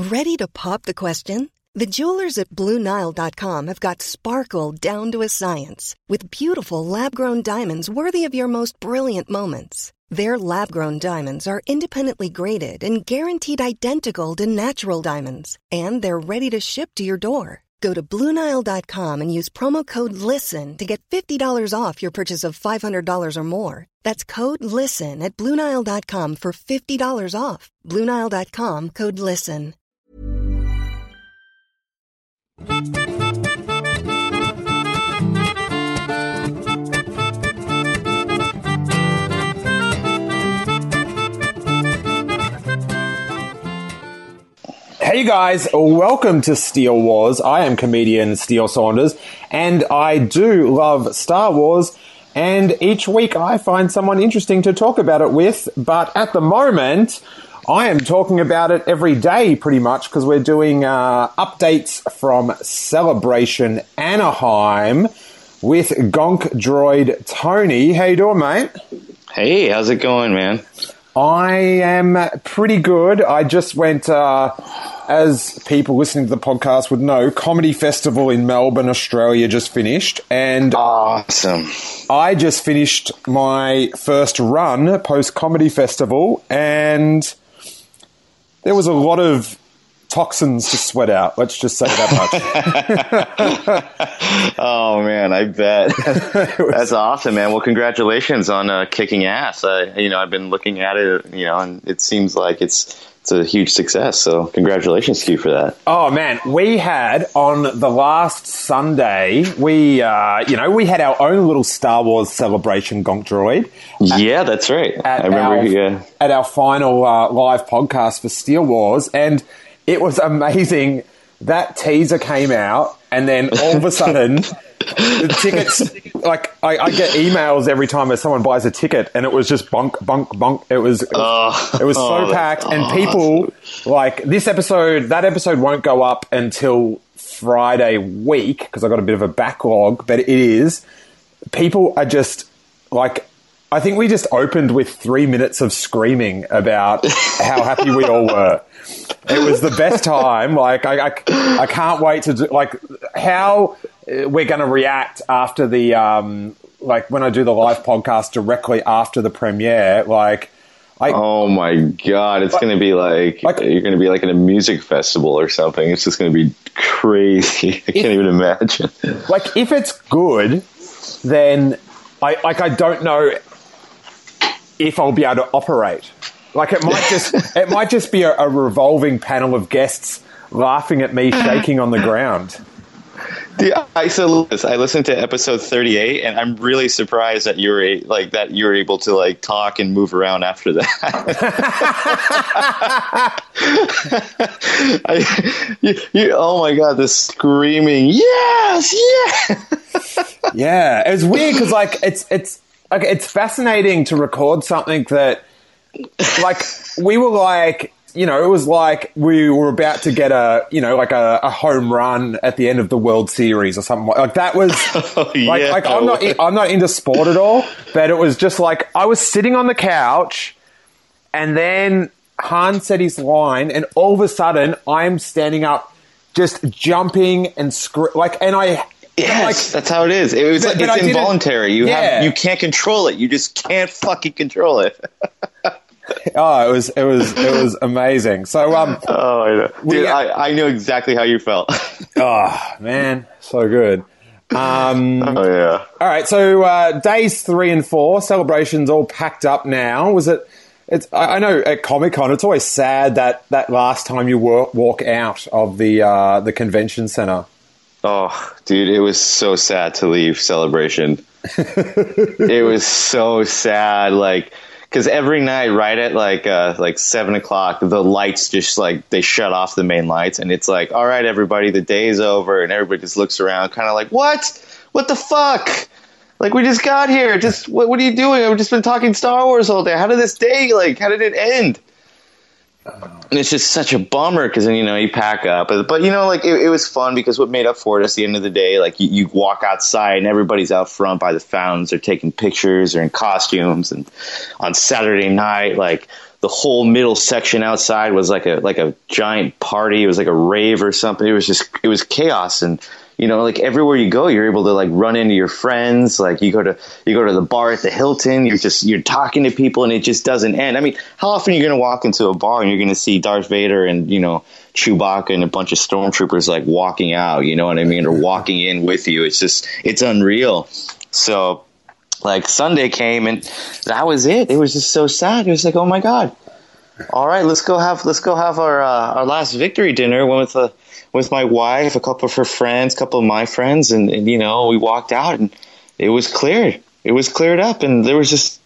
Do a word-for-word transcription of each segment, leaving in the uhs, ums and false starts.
Ready to pop the question? The jewelers at Blue Nile dot com have got sparkle down to a science with beautiful lab-grown diamonds worthy of your most brilliant moments. Their lab-grown diamonds are independently graded and guaranteed identical to natural diamonds, and they're ready to ship to your door. Go to Blue Nile dot com and use promo code LISTEN to get fifty dollars off your purchase of five hundred dollars or more. That's code LISTEN at Blue Nile dot com for fifty dollars off. Blue Nile dot com, code LISTEN. Hey guys, welcome to Steele Wars. I am comedian Steele Saunders, and I do love Star Wars, and each week I find someone interesting to talk about it with, but at the moment I am talking about it every day pretty much because we're doing uh, updates from Celebration Anaheim with Gonk Droid Tony. How you doing, mate? Hey, how's it going, man? I am pretty good. I just went, uh, as people listening to the podcast would know, Comedy Festival in Melbourne, Australia just finished. And awesome. I just finished my first run post-Comedy Festival, and there was a lot of toxins to sweat out. Let's just say that much. Oh, man, I bet. That's awesome, man. Well, congratulations on uh, kicking ass. Uh, you know, I've been looking at it, you know, and it seems like it's it's a huge success. So congratulations to you for that. Oh, man. We had on the last Sunday, we, uh, you know, we had our own little Star Wars celebration, Gonk Droid. Yeah, that's right. I remember. Our, yeah. At our final uh, live podcast for Steele Wars. And it was amazing. That teaser came out, and then all of a sudden, the tickets, like, I, I get emails every time as someone buys a ticket, and it was just bunk, bunk, bunk. It was, it was, oh, it was so oh, packed, and awesome. people, like, this episode, that episode won't go up until Friday week, because I got a bit of a backlog, but it is, people are just, like, I think we just opened with three minutes of screaming about how happy we all were. It was the best time. Like, I, I, I can't wait to do, like, how we're going to react after the, um, like, when I do the live podcast directly after the premiere. Like, I, oh my God, it's going to be like, like you're going to be like in a music festival or something. It's just going to be crazy. I can't if, even imagine. Like, if it's good, then I, like, I don't know if I'll be able to operate. Like, it might just it might just be a, a revolving panel of guests laughing at me shaking on the ground. Yeah, I so I listened to episode thirty-eight, and I'm really surprised that you were like that you were able to like talk and move around after that. I, you, you, oh my God, the screaming! Yes, yes. Yeah, it was weird because like it's it's like it's fascinating to record something that. Like, we were like, you know, it was like we were about to get a, you know, like a, a home run at the end of the World Series or something like, like that. Was oh, like, yeah. like I'm not, I'm not into sport at all, but it was just like I was sitting on the couch, and then Han said his line, and all of a sudden I'm standing up, just jumping and scre- like, and I. Yes, like, that's how it is. It was but, like it's involuntary. You yeah. have you can't control it. You just can't fucking control it. Oh, it was it was it was amazing. So um oh, I know. Dude, we, I, I know exactly how you felt. Oh man, so good. Um, oh yeah. All right, so uh, days three and four, celebrations all packed up now. Was it? It's I, I know at Comic Con, it's always sad that that last time you walk, walk out of the uh, the convention center. Oh, dude, it was so sad to leave Celebration. It was so sad, like, because every night, right at like uh, like seven o'clock, the lights just like they shut off the main lights, and it's like, all right, everybody, the day's over, and everybody just looks around, kind of like, what? What the fuck? Like, we just got here. Just what? What are you doing? We've just been talking Star Wars all day. How did this day like? How did it end? And it's just such a bummer because then, you know, you pack up. But, but you know, like, it, it was fun because what made up for it at the end of the day, like, you, you walk outside and everybody's out front by the fountains. They're taking pictures. They're in costumes. And on Saturday night, like, the whole middle section outside was like a like a giant party. It was like a rave or something. It was just it was chaos. And you know, like everywhere you go, you're able to like run into your friends. Like you go to you go to the bar at the Hilton. You're just you're talking to people, and it just doesn't end. I mean, how often are you going to walk into a bar and you're going to see Darth Vader and you know Chewbacca and a bunch of stormtroopers like walking out? You know what I mean, or walking in with you? It's just it's unreal. So, like Sunday came and that was it. It was just so sad. It was like, oh my god. All right, let's go have let's go have our uh, our last victory dinner. Went with a. with my wife, a couple of her friends, a couple of my friends, and, and, you know, we walked out and it was cleared. It was cleared up and there was just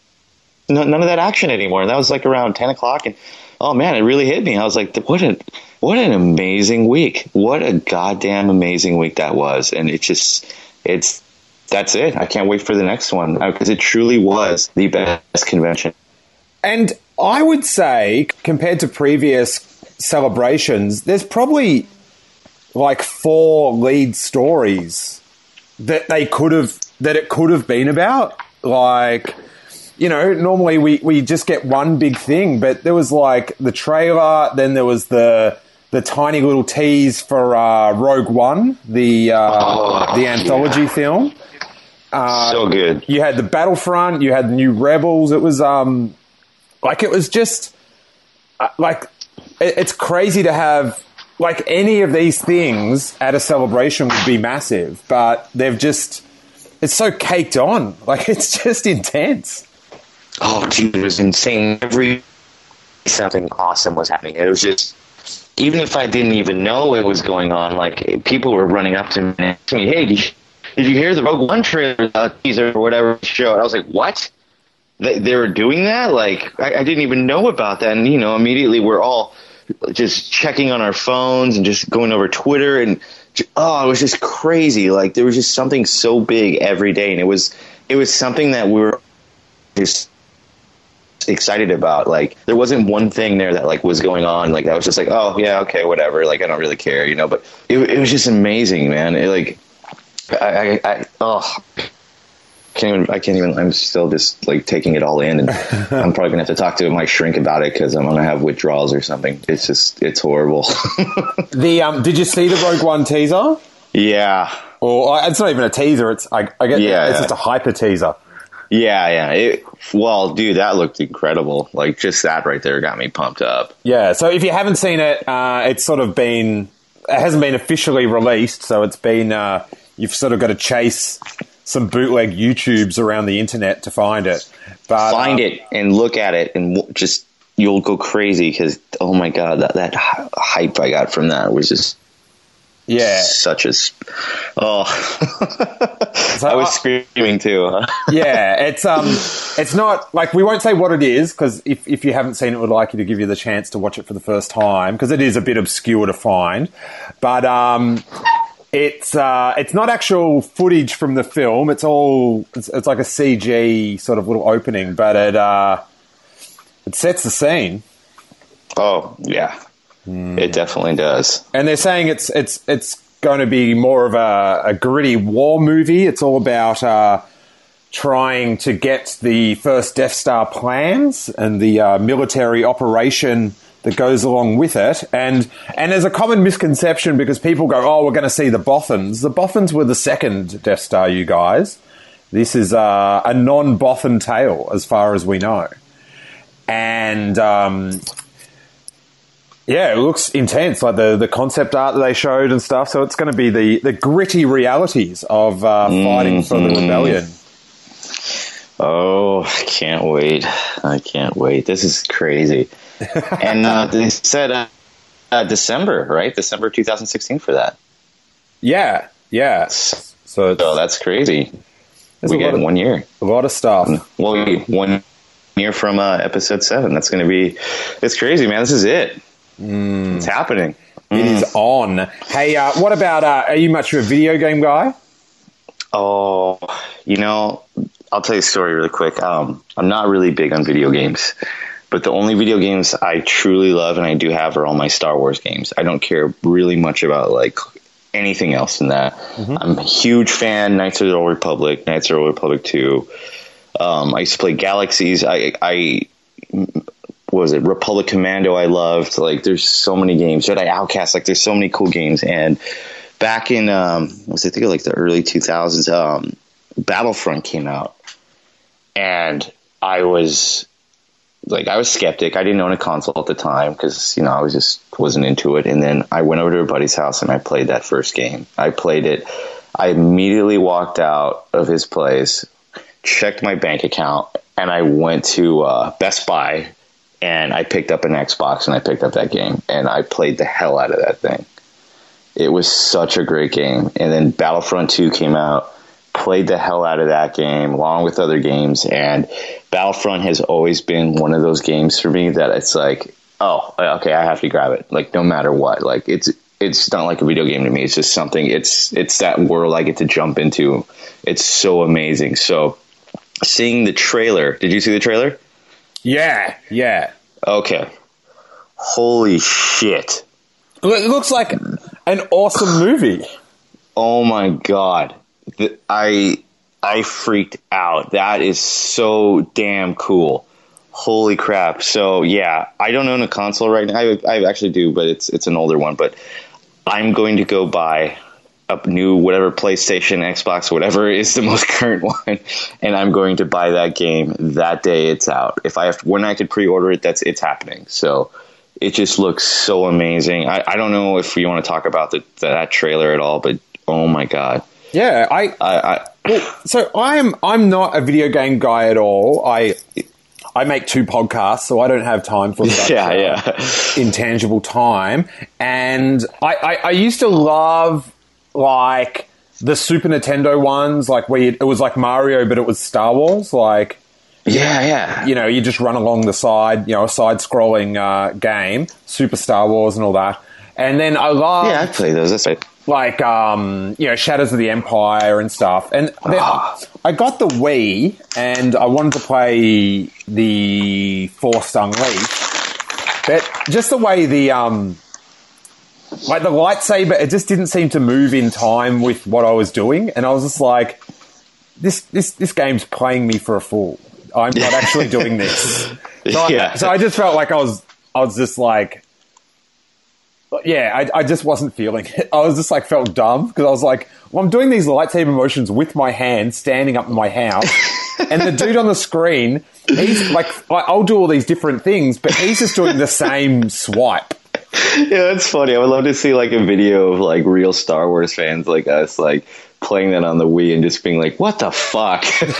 no, none of that action anymore. And that was like around ten o'clock and, oh man, it really hit me. I was like, what a, what an amazing week. What a goddamn amazing week that was. And it just, it's, that's it. I can't wait for the next one because it truly was the best convention. And I would say, compared to previous celebrations, there's probably like four lead stories that they could have that it could have been about. Like, you know, normally we, we just get one big thing, but there was like the trailer, then there was the the tiny little tease for uh, Rogue One, the uh, oh, the anthology yeah. film. Uh, so good. You had the Battlefront, you had the new Rebels. It was um like it was just uh, like it, it's crazy to have. Like, any of these things at a celebration would be massive, but they've just, it's so caked on. Like, it's just intense. Oh, dude, it was insane. Every something awesome was happening. It was just, even if I didn't even know it was going on, like, people were running up to me and asking me, hey, did you, did you hear the Rogue One trailer, uh, teaser, or whatever show? And I was like, what? They, they were doing that? Like, I, I didn't even know about that. And, you know, immediately we're all just checking on our phones and just going over Twitter and oh, it was just crazy. Like there was just something so big every day, and it was it was something that we were just excited about. Like there wasn't one thing there that like was going on like that was just like, oh yeah, okay, whatever. Like I don't really care, you know. But it, it was just amazing, man. It like I, I, I oh. Can't even, I can't even, I'm still just like taking it all in, and I'm probably gonna have to talk to my shrink about it because I'm gonna have withdrawals or something. It's just, it's horrible. the um, did you see the Rogue One teaser? Yeah. Or it's not even a teaser. It's I, I get yeah, it's yeah. just a hyper teaser. Yeah, yeah. It, well, dude, that looked incredible. Like just that right there got me pumped up. Yeah. So if you haven't seen it, uh, it's sort of been, it hasn't been officially released, so it's been uh, you've sort of got to chase some bootleg YouTubes around the internet to find it. But find um, it and look at it and just you'll go crazy because oh my god, that that hype I got from that was just yeah such a oh so, I was screaming too. Huh? Yeah, it's um it's not like we won't say what it is because if if you haven't seen it, we'd like you to give you the chance to watch it for the first time because it is a bit obscure to find, but um. It's uh, it's not actual footage from the film. It's all it's, it's like a C G sort of little opening, but it uh, it sets the scene. Oh yeah, mm. It definitely does. And they're saying it's it's it's going to be more of a, a gritty war movie. It's all about uh, trying to get the first Death Star plans and the uh, military operation that goes along with it. And and there's a common misconception because people go, oh, we're going to see the Bothans. The Bothans were the second Death Star, you guys. This is uh, a non-Bothan tale as far as we know. And um, yeah, it looks intense, like the, the concept art that they showed and stuff. So it's going to be the, the gritty realities of uh, fighting mm-hmm. for the rebellion. Oh, I can't wait. I can't wait. This is crazy. And uh, they said uh, uh, December, right? December twenty sixteen for that. Yeah, yeah. So, so that's crazy. We get one year. A lot of stuff. Well, one year from uh, episode seven. That's going to be, it's crazy, man. This is it. Mm. It's happening. It mm. is on. Hey, uh, what about, uh, are you much of a video game guy? Oh, you know, I'll tell you a story really quick. Um, I'm not really big on video games. But the only video games I truly love and I do have are all my Star Wars games. I don't care really much about like anything else than that. Mm-hmm. I'm a huge fan. Knights of the Old Republic, Knights of the Old Republic two. Um, I used to play Galaxies. I, I what was it? Republic Commando I loved. Like, there's so many games. Jedi Outcast, like, there's so many cool games. And back in, um, was I think like the early two thousands, um, Battlefront came out. And I was, like, I was skeptic. I didn't own a console at the time because, you know, I was just wasn't into it. And then I went over to a buddy's house and I played that first game. I played it. I immediately walked out of his place, checked my bank account, and I went to uh, Best Buy, and I picked up an Xbox, and I picked up that game, and I played the hell out of that thing. It was such a great game. And then Battlefront two came out, played the hell out of that game, along with other games, and Battlefront has always been one of those games for me that it's like, oh, okay, I have to grab it, like, no matter what. Like, it's it's not like a video game to me. It's just something, it's it's that world I get to jump into. It's so amazing. So, seeing the trailer, did you see the trailer? Yeah, yeah. Okay. Holy shit. It looks like an awesome movie. Oh my god. The, I I freaked out. That is so damn cool. Holy crap. So yeah, I don't own a console right now. I, I actually do, but it's it's an older one. But I'm going to go buy a new whatever PlayStation, Xbox, whatever is the most current one, and I'm going to buy that game that day it's out. If I have to, when I could pre-order it, that's it's happening. So it just looks so amazing. I, I don't know if you want to talk about the, that trailer at all, but oh my god. Yeah, I, I, I well, so I'm I'm not a video game guy at all. I I make two podcasts, so I don't have time for such yeah, uh, yeah. intangible time. And I, I, I used to love like the Super Nintendo ones, like where you, it was like Mario, but it was Star Wars. Like, yeah, yeah. You know, you just run along the side, you know, a side-scrolling uh, game, Super Star Wars and all that. And then I love... Yeah, I play those. That's right. Like, um, you know, Shadows of the Empire and stuff. And then oh. I got the Wii, and I wanted to play the Force Unleashed. But just the way the, um, like the lightsaber, it just didn't seem to move in time with what I was doing. And I was just like, this, this, this game's playing me for a fool. I'm not actually doing this. So, yeah. I, so I just felt like I was, I was just like, yeah, I, I just wasn't feeling it. I was just like felt dumb because I was like, well, I'm doing these lightsaber motions with my hand standing up in my house. And the dude on the screen, he's like, I'll do all these different things, but he's just doing the same swipe. Yeah, that's funny. I would love to see like a video of like real Star Wars fans like us, like playing that on the Wii and just being like, what the fuck?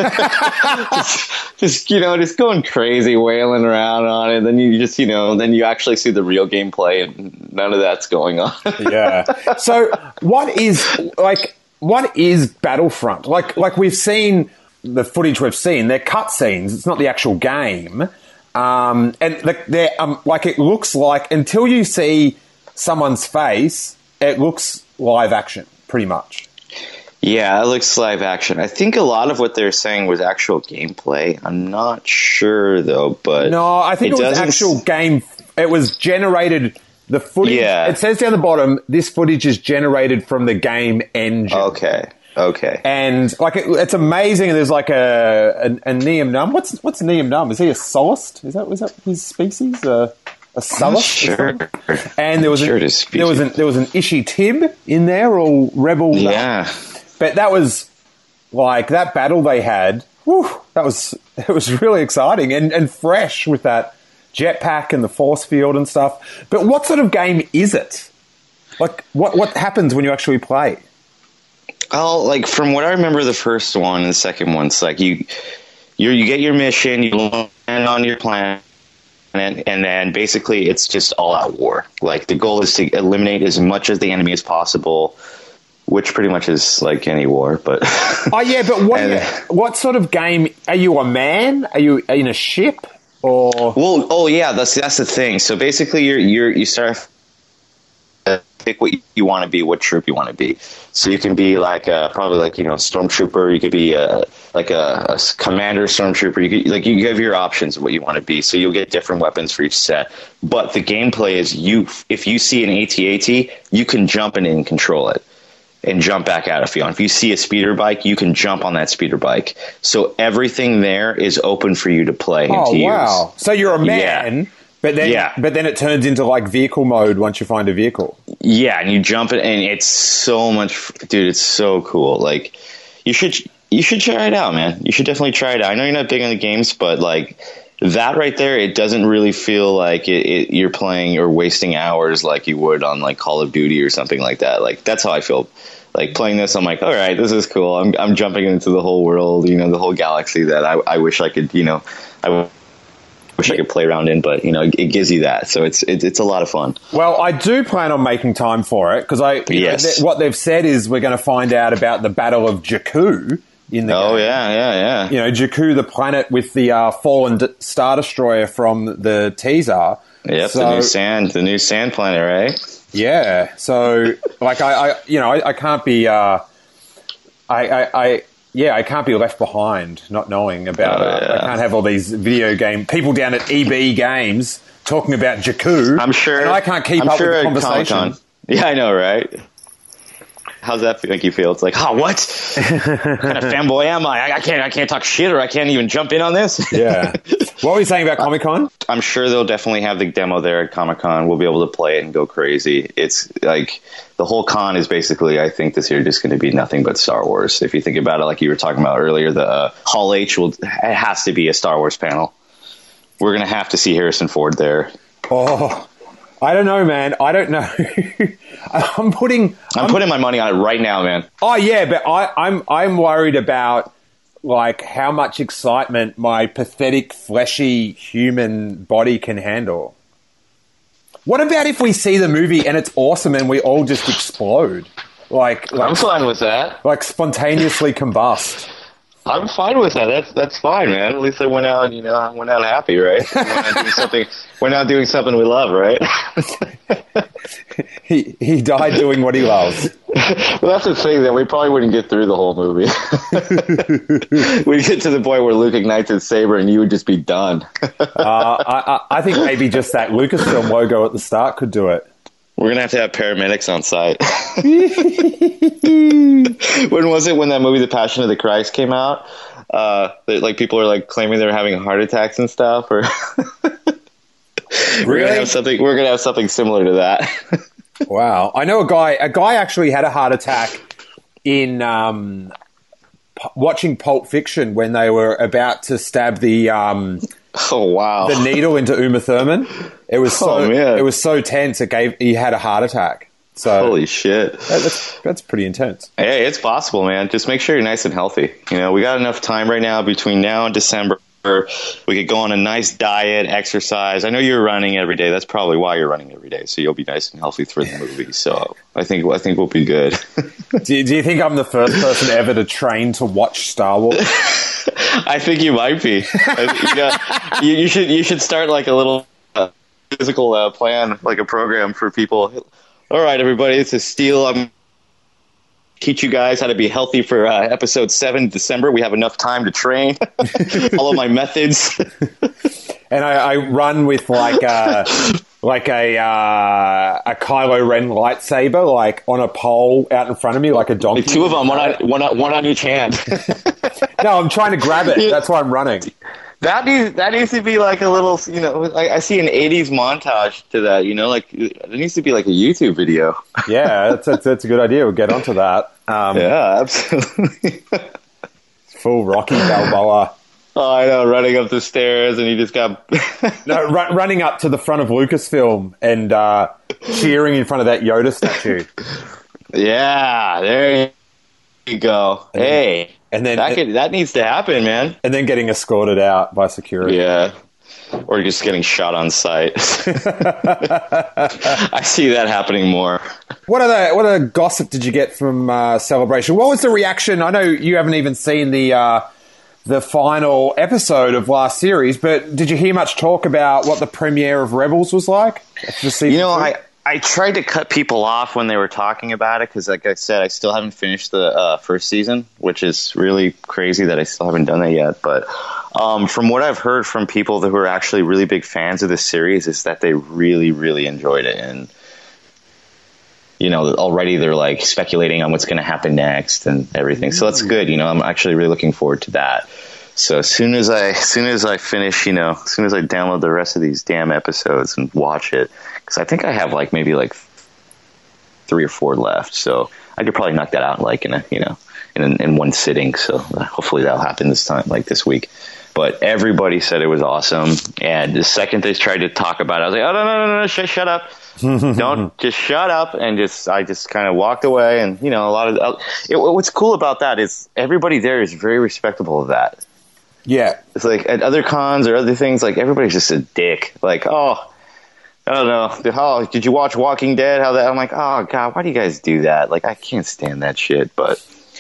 just, just, you know, just going crazy, wailing around on it. Then you just, you know, then you actually see the real gameplay and none of that's going on. Yeah. So what is like, what is Battlefront? Like, like we've seen the footage we've seen, they're cutscenes. It's not the actual game. Um, and they're, um, like, it looks like, until you see someone's face, it looks live action, pretty much. Yeah, it looks live action. I think a lot of what they're saying was actual gameplay. I'm not sure, though, but... No, I think it, it was actual game... It was generated... The footage... Yeah. It says down the bottom, this footage is generated from the game engine. Okay, okay. And, like, it, it's amazing. There's, like, a, a, a Neum Num. What's what's Neum Num? Is he a Solist? Is that, is that his species? Uh, a Solist? Sure. And there was, sure a, there, was an, there was an Ishi Tib in there, all rebel... Yeah. But that was, like, that battle they had, whew, that was, it was really exciting and, and fresh with that jetpack and the force field and stuff. But what sort of game is it? Like, what, what happens when you actually play? Oh, like, from what I remember, the first one and the second one, it's like you, you, you get your mission, you land on your planet, and, and then basically it's just all-out war. Like, the goal is to eliminate as much of the enemy as possible, which pretty much is like any war, but... Oh, yeah, but what, and, you, what sort of game... Are you a man? Are you in a ship? Or... Well, oh, yeah, that's that's the thing. So basically, you're, you're, you start to pick what you want to be, what troop you want to be. So you can be like, a, probably like, you know, stormtrooper. You could be a, like a, a commander stormtrooper. You could, like, you have your options of what you want to be. So you'll get different weapons for each set. But the gameplay is, you if you see an A T A T, you can jump in and control it and jump back out if you want. If you see a speeder bike, you can jump on that speeder bike. So everything there is open for you to play and oh, to wow. use. So you're a man, yeah. But then, Yeah. but then it turns into like vehicle mode once you find a vehicle. Yeah, and you jump it, and it's so much, dude. It's so cool. Like, you should you should try it out, man. You should definitely try it out. I know you're not big on the games, but like that right there, it doesn't really feel like it, it, you're playing or wasting hours like you would on like Call of Duty or something like that. Like that's how I feel. Like playing this, I'm like, all right, this is cool. I'm I'm jumping into the whole world, you know, the whole galaxy that I I wish I could, you know, I. wish I could play around in, but you know, it, it gives you that, so it's it, it's a lot of fun. Well, I do plan on making time for it because I you Yes. know, th- what they've said is we're going to find out about the Battle of Jakku in the Oh game. yeah, yeah, yeah. You know, Jakku, the planet with the uh, fallen d- Star Destroyer from the teaser. Yep, So- the new sand, the new sand planet, right? Yeah, so like I, I you know, I, I can't be, uh, I, I, I, yeah, I can't be left behind not knowing about Oh, it. yeah. I can't have all these video game people down at E B Games talking about Jakku. I'm sure. and I can't keep I'm up sure with the at conversation. Comic-Con. Yeah, I know, right? How's that make you feel? It's like, oh, what? What kind of fanboy am I? I? I can't, I can't talk shit, or I can't even jump in on this. Yeah. What were you saying about Comic Con? I'm sure they'll definitely have the demo there at Comic Con. We'll be able to play it and go crazy. It's like the whole con is basically, I think this year just going to be nothing but Star Wars. If you think about it, like you were talking about earlier, the uh, Hall H will it has to be a Star Wars panel. We're going to have to see Harrison Ford there. Oh, I don't know, man. I don't know. I'm putting. I'm, I'm putting my money on it right now, man. Oh yeah, but I, I'm I'm worried about like how much excitement my pathetic, fleshy human body can handle. What about if we see the movie and it's awesome and we all just explode, like like, I'm fine with that. like spontaneously combust? I'm fine with that. That's that's fine, man. At least I went out, you know, I went out happy, right? We're not doing something. We're not doing something we love, right? He he died doing what he loves. Well, that's the thing. That we probably wouldn't get through the whole movie. We'd get to the point where Luke ignites his saber, and you would just be done. Uh, I, I I think maybe just that Lucasfilm logo at the start could do it. We're gonna have to have paramedics on site. When was it? When that movie, The Passion of the Christ, came out? Uh, that, like people are like claiming they're having heart attacks and stuff. Or we're Really? gonna have something. We're gonna have something similar to that. Wow, I know a guy. A guy actually had a heart attack in um, p- watching Pulp Fiction when they were about to stab the um, Oh wow! the needle into Uma Thurman. It was so Oh, man. it was so tense. It gave he had a heart attack. So Holy shit! that- that's that's pretty intense. Hey, it's possible, man. Just make sure you're nice and healthy. You know, we got enough time right now between now and December. We could go on a nice diet, exercise. I know you're running every day. That's probably why you're running every day. So you'll be nice and healthy through the movie. So I think I think we'll be good. Do, do you think I'm the first person ever to train to watch Star Wars? I think you might be. you, know, you, you should you should start like a little uh, physical uh, plan, like a program for people. All right, everybody, this is Steele. I'm teach you guys how to be healthy for uh, episode seven, December. We have enough time to train. Follow my methods. And I, I run with like a like a uh, a Kylo Ren lightsaber, like on a pole out in front of me, like a donkey. Like two of them, one on one on, one on each hand. No, I'm trying to grab it. That's why I'm running. That needs that needs to be like a little, you know. I, I see an eighties montage to that. You know, like it needs to be like a YouTube video. Yeah, that's, that's, that's a good idea. We'll get onto that. Um, Yeah, absolutely. Full Rocky Balboa. Oh, I know, running up the stairs and he just got. No, ru- running up to the front of Lucasfilm and uh, cheering in front of that Yoda statue. Yeah, there you go. And then- Hey, and then that could, that needs to happen, man. and then getting escorted out by security. Yeah. Or just getting shot on sight. I see that happening more. What other what other gossip did you get from uh, Celebration? What was the reaction? I know you haven't even seen the uh, the final episode of last series, but did you hear much talk about what the premiere of Rebels was like? For season You know, two? I, I tried to cut people off when they were talking about it because, like I said, I still haven't finished the uh, first season, which is really crazy that I still haven't done that yet. But um, from what I've heard from people who are actually really big fans of this series is that they really, really enjoyed it. And, you know, already they're like speculating on what's going to happen next and everything. So that's good. You know, I'm actually really looking forward to that. So as soon as I, as soon as I finish, you know, as soon as I download the rest of these damn episodes and watch it, because I think I have like maybe like three or four left. So I could probably knock that out like in a, you know, in in one sitting. So hopefully that'll happen this time, like this week. But everybody said it was awesome. And the second they tried to talk about it, I was like, oh, no, no, no, no, sh- shut up. Don't just shut up. And just, I just kind of walked away. And, you know, a lot of, uh, it, what's cool about that is everybody there is very respectable of that. Yeah. It's like at other cons or other things, like everybody's just a dick. Like, oh, I don't know. Oh, did you watch Walking Dead? How that? I'm like, oh, God, why do you guys do that? Like, I can't stand that shit. But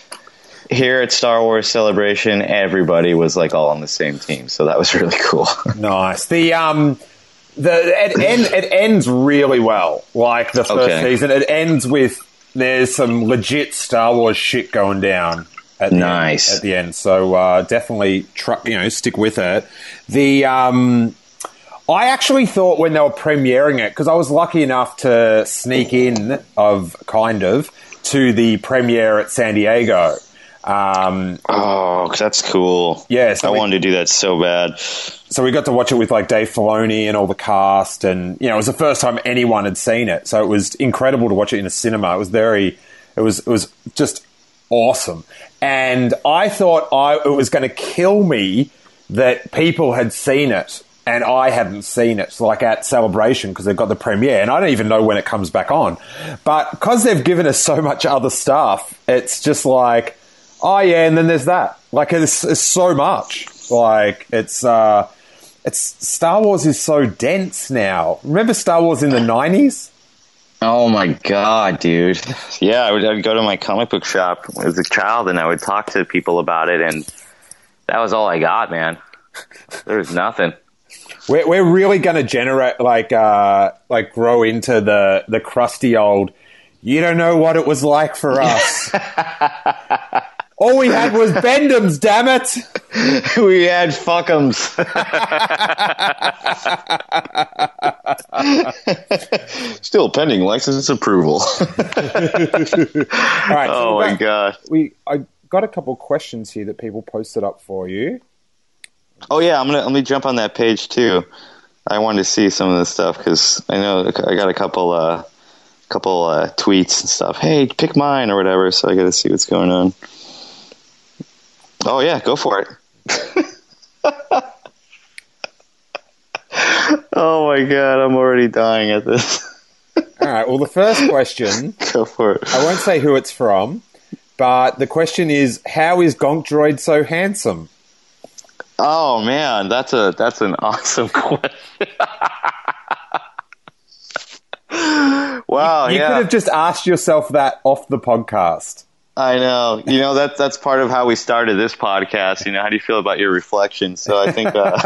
here at Star Wars Celebration, everybody was like all on the same team, so that was really cool. Nice. The um, the it, end, it ends really well. Like the first Okay. season, it ends with there's some legit Star Wars shit going down. At the Nice. end, at the end. So uh, definitely, tr- you know, stick with it. The um, I actually thought when they were premiering it, because I was lucky enough to sneak in, of kind of, to the premiere at San Diego. Um, Oh, that's cool. Yeah, so I we- wanted to do that so bad. So we got to watch it with like Dave Filoni and all the cast, and you know it was the first time anyone had seen it, so it was incredible to watch it in a cinema. It was very, it was it was just awesome, and I thought I it was going to kill me that people had seen it and I hadn't seen it, like at Celebration, because they've got the premiere, and I don't even know when it comes back on. But because they've given us so much other stuff, it's just like, oh yeah, and then there's that. Like it's, it's so much. Like it's uh, it's Star Wars is so dense now. Remember Star Wars in the nineties? Oh my God, dude. Yeah, I would, I would go to my comic book shop as a child and I would talk to people about it, and that was all I got, man. There was nothing. We're we're really going to generate like uh like grow into the the crusty old. You don't know what it was like for us. All we had was Bendham's, damn it. We had fuck'ems. Still pending license approval. All right. Oh we my got, God. We I got a couple of questions here that people posted up for you. Oh yeah, I'm gonna let me jump on that page too. I wanted to see some of this stuff because I know I got a couple, uh, couple uh, tweets and stuff. Hey, pick mine or whatever. So I got to see what's going on. Oh yeah, go for it. Oh my God, I'm already dying at this. All right. Well, the first question, Go for it. I won't say who it's from, but the question is, how is Gonk Droid so handsome? Oh man, that's a that's an awesome question. Wow, You yeah. could have just asked yourself that off the podcast. I know. You know, that's that's part of how we started this podcast. You know, how do you feel about your reflection? So I think uh,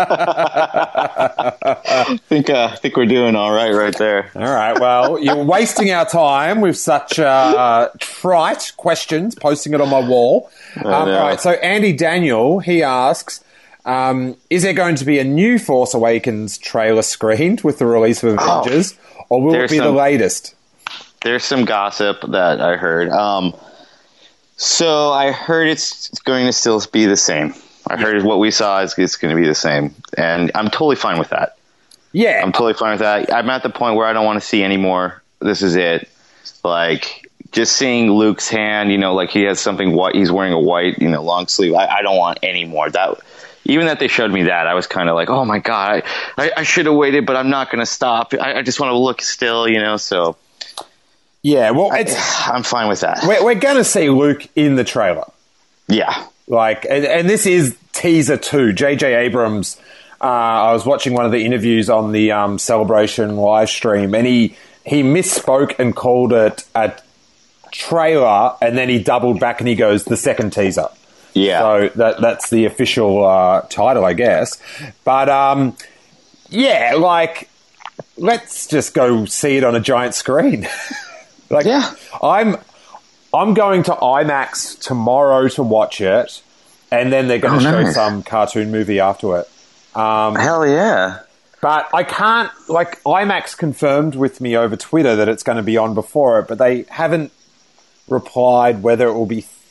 I think uh, I think we're doing all right right there. All right. Well, you're wasting our time with such uh, trite questions, posting it on my wall. Um, all know. right. So Andy Daniel, he asks, um, is there going to be a new Force Awakens trailer screened with the release of Avengers, oh, or will it there's be some- the latest? There's some gossip that I heard. Um, so I heard it's going to still be the same. I heard what we saw is it's going to be the same, and I'm totally fine with that. Yeah. I'm totally fine with that. I'm at the point where I don't want to see anymore. This is it. Like, just seeing Luke's hand, you know, like he has something white. He's wearing a white, you know, long sleeve. I, I don't want any more. That, even that they showed me that, I was kind of like, oh my God, I, I, I should have waited, but I'm not going to stop. I, I just want to look still, you know, so. Yeah. Well, it's, I'm fine with that. we're, we're going to see Luke in the trailer. Yeah. Like, and, and this is teaser two. J J Abrams, uh, I was watching one of the interviews on the um, Celebration live stream, and he, he misspoke and called it a trailer, and then he doubled back and he goes, the second teaser. Yeah. So that that's the official uh, title, I guess. But, um, yeah, like, let's just go see it on a giant screen. Like, Yeah. I'm... I'm going to IMAX tomorrow to watch it, and then they're going Oh, to show nice. some cartoon movie after it. Um, Hell yeah. but I can't, like, IMAX confirmed with me over Twitter that it's going to be on before it, but they haven't replied whether it will be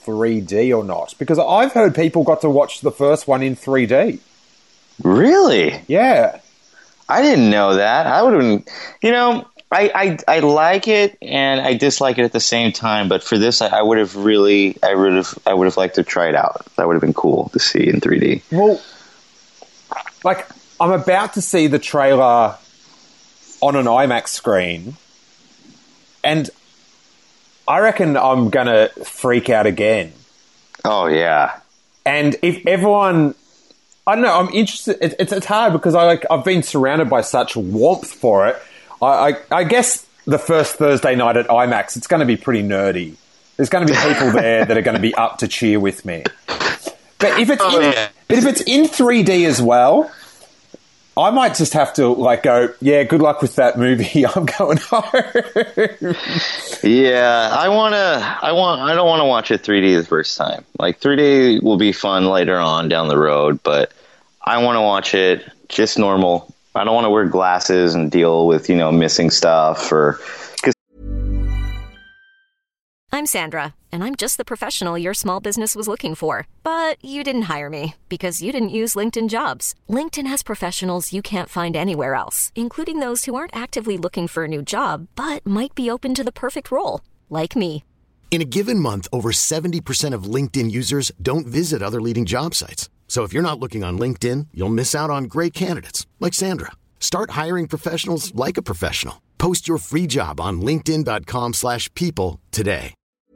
three D or not, because I've heard people got to watch the first one in three D. Really? Yeah. I didn't know that. I would have been, you know, I, I, I like it and I dislike it at the same time. But for this, I, I would have really, I would have, I would have liked to try it out. That would have been cool to see in three D. Well, like I'm about to see the trailer on an IMAX screen, and I reckon I'm gonna freak out again. Oh yeah. And if everyone, I don't know, I'm interested. It, it's it's hard because I like I've been surrounded by such warmth for it. I, I, I guess the first Thursday night at IMAX, it's going to be pretty nerdy. There's going to be people there that are going to be up to cheer with me. But if it's oh, in, yeah. but if it's in three D as well, I might just have to like go, yeah, good luck with that movie. I'm going home. Yeah, I want to. I want. I don't want to watch it three D the first time. Like three D will be fun later on down the road, but I want to watch it just normal. I don't want to wear glasses and deal with, you know, missing stuff or. Cause- I'm Sandra, and I'm just the professional your small business was looking for. But you didn't hire me because you didn't use LinkedIn Jobs. LinkedIn has professionals you can't find anywhere else, including those who aren't actively looking for a new job, but might be open to the perfect role, like me. In a given month, over seventy percent of LinkedIn users don't visit other leading job sites. So if you're not looking on LinkedIn, you'll miss out on great candidates like Sandra. Start hiring professionals like a professional. Post your free job on linkedin.com slash people today.